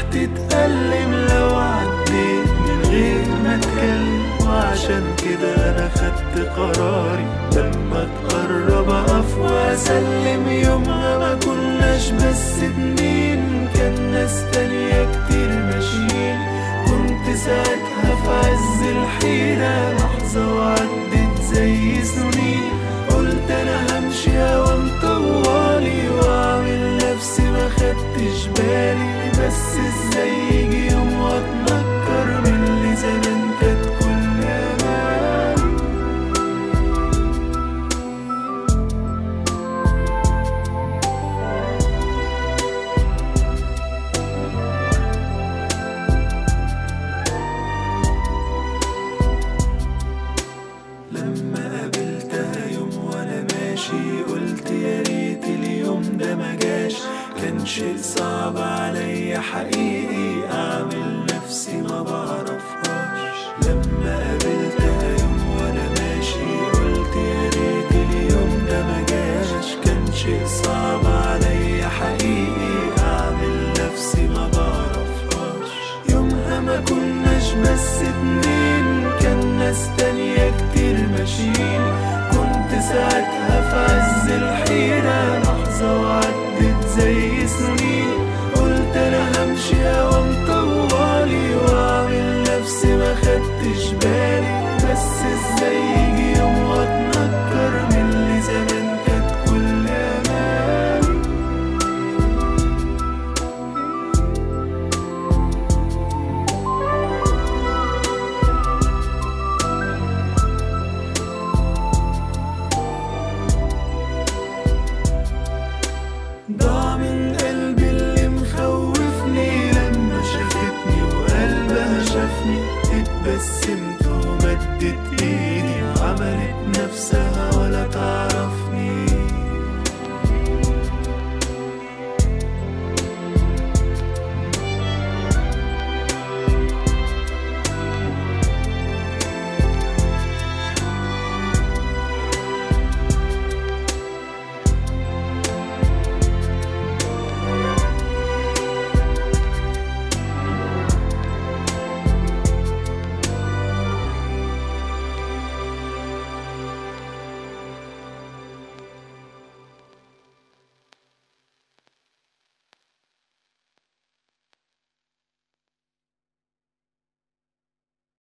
تتألم لو عديت من غير ما اتكلم. وعشان كده انا خدت قراري لما تقرب اقف واسلم. يومها ما كناش بس اتنين، كان ناس تانية كتير ماشيين. كنت ساعتها في عز الحيرة، لحظة وعدت زي سنين. قلت انا همشي اوام طوالي واعمل نفسي ما خدتش بالي. بس ازاي يجي يوم واتنكر من اللي زمان كانت كل امالي. لما قابلتها يوم وانا ماشي قلت يا ريت اليوم ده ما جاش. كان شيء صعب عليا حقيقي اعمل نفسي ما بعرفهاش. لما قابلتها يوم وانا ماشي قلت يا ريت اليوم ده ما جاش. كان شيء صعب عليا حقيقي اعمل نفسي ما بعرفهاش. يومها ما كناش بس اتنين، كان ناس تانية كتير ماشيين. كنت ساعتها في عز الحيرة، لحظة وعدت زي سنين. قلت انا همشي اوام طوالي واعمل نفسي ما خدتش بالي. بس ازاي يجي يوم واتنكر من اللي زمان كانت كل امالي. ضاع من قلبي اللي مخوفني، لما شافتني وقلبها شافني. اتبسمت ومدت ايدي وعملت نفسها ولا تعرف